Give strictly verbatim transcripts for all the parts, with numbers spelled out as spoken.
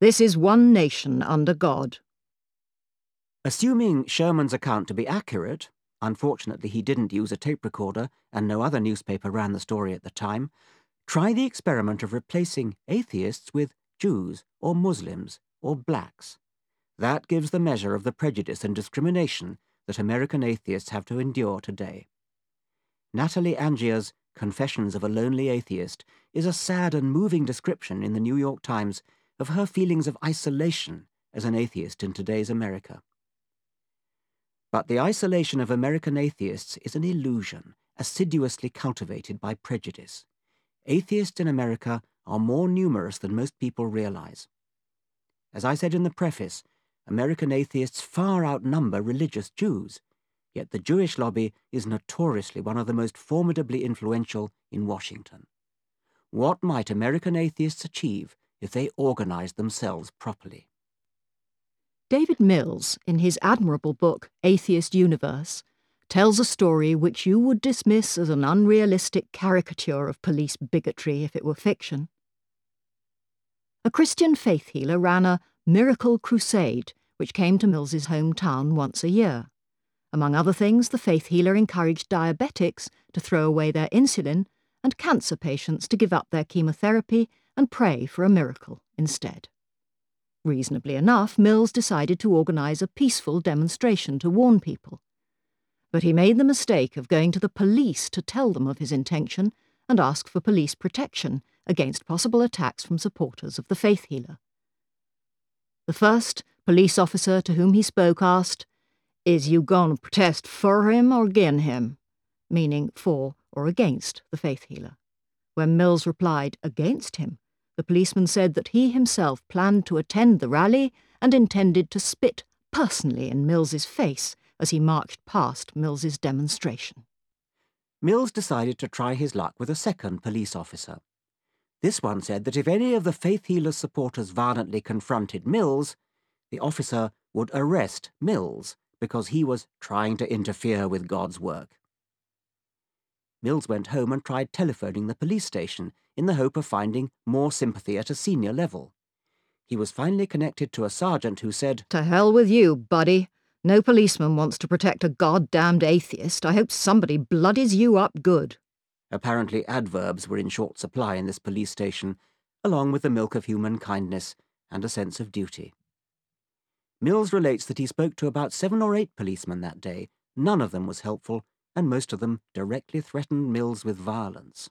This is one nation under God. Assuming Sherman's account to be accurate, unfortunately he didn't use a tape recorder and no other newspaper ran the story at the time, try the experiment of replacing atheists with Jews or Muslims or blacks. That gives the measure of the prejudice and discrimination that American atheists have to endure today. Natalie Angier's Confessions of a Lonely Atheist is a sad and moving description in the New York Times of her feelings of isolation as an atheist in today's America. But the isolation of American atheists is an illusion, assiduously cultivated by prejudice. Atheists in America are more numerous than most people realize. As I said in the preface, American atheists far outnumber religious Jews, yet the Jewish lobby is notoriously one of the most formidably influential in Washington. What might American atheists achieve if they organized themselves properly? David Mills, in his admirable book Atheist Universe, tells a story which you would dismiss as an unrealistic caricature of police bigotry if it were fiction. A Christian faith healer ran a miracle crusade which came to Mills's hometown once a year. Among other things, the faith healer encouraged diabetics to throw away their insulin and cancer patients to give up their chemotherapy and pray for a miracle instead. Reasonably enough, Mills decided to organise a peaceful demonstration to warn people. But he made the mistake of going to the police to tell them of his intention and ask for police protection against possible attacks from supporters of the faith healer. The first police officer to whom he spoke asked, "Is you goin' to protest for him or agin him?" meaning for or against the faith healer. When Mills replied, "Against him," the policeman said that he himself planned to attend the rally and intended to spit personally in Mills's face as he marched past Mills's demonstration. Mills decided to try his luck with a second police officer. This one said that if any of the faith healer's supporters violently confronted Mills, the officer would arrest Mills because he was trying to interfere with God's work. Mills went home and tried telephoning the police station in the hope of finding more sympathy at a senior level. He was finally connected to a sergeant who said, "To hell with you, buddy. No policeman wants to protect a goddamned atheist. I hope somebody bloodies you up good." Apparently adverbs were in short supply in this police station, along with the milk of human kindness and a sense of duty. Mills relates that he spoke to about seven or eight policemen that day. None of them was helpful, and most of them directly threatened Mills with violence.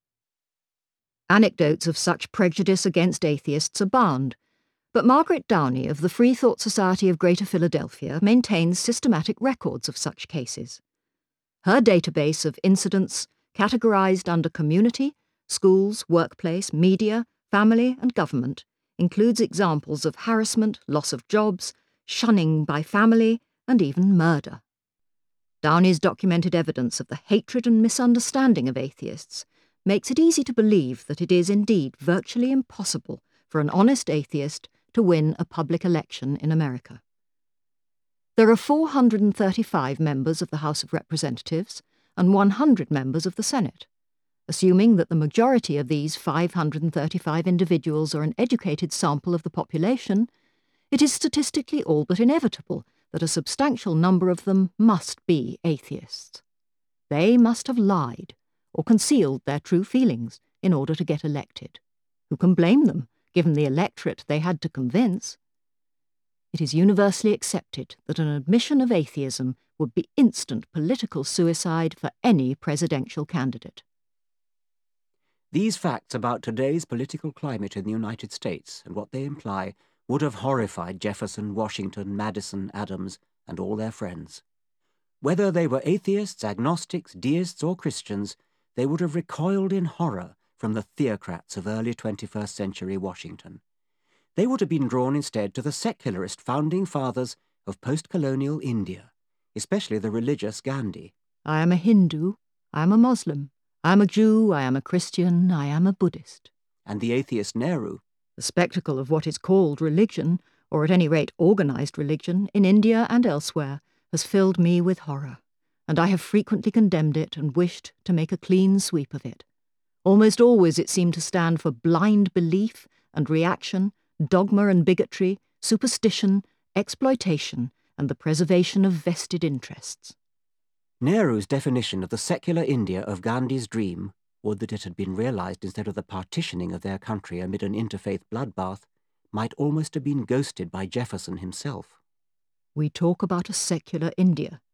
Anecdotes of such prejudice against atheists abound, but Margaret Downey of the Free Thought Society of Greater Philadelphia maintains systematic records of such cases. Her database of incidents, categorized under community, schools, workplace, media, family, and government, includes examples of harassment, loss of jobs, shunning by family, and even murder. Downey's documented evidence of the hatred and misunderstanding of atheists makes it easy to believe that it is indeed virtually impossible for an honest atheist to win a public election in America. There are four hundred thirty-five members of the House of Representatives and one hundred members of the Senate. Assuming that the majority of these five hundred thirty-five individuals are an educated sample of the population, it is statistically all but inevitable that a substantial number of them must be atheists. They must have lied or concealed their true feelings in order to get elected. Who can blame them, given the electorate they had to convince? It is universally accepted that an admission of atheism would be instant political suicide for any presidential candidate. These facts about today's political climate in the United States and what they imply would have horrified Jefferson, Washington, Madison, Adams, and all their friends. Whether they were atheists, agnostics, deists, or Christians, they would have recoiled in horror from the theocrats of early twenty-first century Washington. They would have been drawn instead to the secularist founding fathers of post-colonial India, especially the religious Gandhi. I am a Hindu, I am a Muslim, I am a Jew, I am a Christian, I am a Buddhist. And the atheist Nehru. The spectacle of what is called religion, or at any rate organised religion, in India and elsewhere, has filled me with horror, and I have frequently condemned it and wished to make a clean sweep of it. Almost always it seemed to stand for blind belief and reaction dogma and bigotry, superstition, exploitation, and the preservation of vested interests. Nehru's definition of the secular India of Gandhi's dream, would that it had been realized instead of the partitioning of their country amid an interfaith bloodbath, might almost have been ghosted by Jefferson himself. We talk about a secular India,